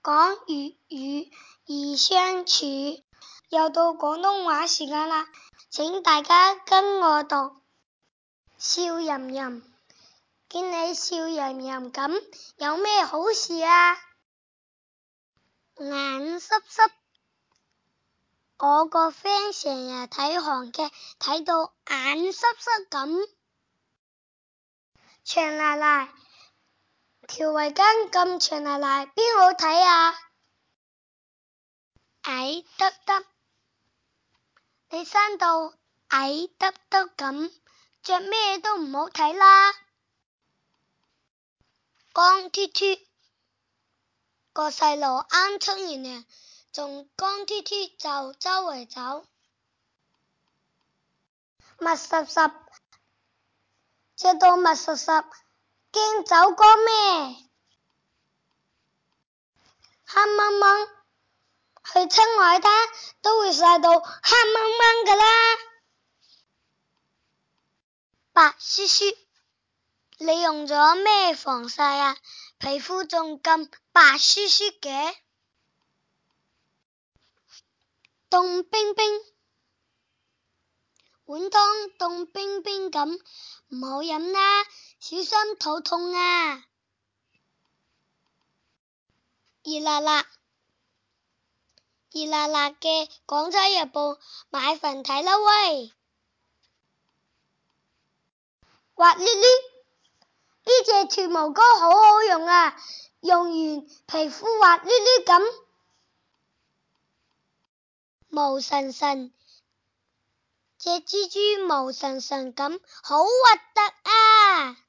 講粵語易相處。又到廣東話時間啦，請大家跟我讀笑吟吟。見你笑吟吟咁，有咩好事啊？眼濕濕。我個 friend 成日睇韓劇，睇到眼濕濕咁。長賴賴，條圍巾咁長賴賴，邊好睇啊？矮得得，你生到矮得得咁，着咩都唔好睇啦。光脫脫，個細路啱沖完涼，仲光脫脫就周圍走。密實實，着到密實實，驚走光咩？黑掹掹，去親海灘都會曬到黑掹掹㗎啦。白雪雪，你用咗咩防曬啊？皮膚仲咁白雪雪嘅。凍冰冰，碗湯凍冰冰咁，唔好飲啦，小心肚痛啊。熱辣辣，熱辣辣嘅廣州日報，買份睇啦喂。滑捋捋，呢隻脫毛膏好好用啊，用完皮膚滑捋捋咁。毛神神，隻蜘蛛毛神神咁，好核突啊！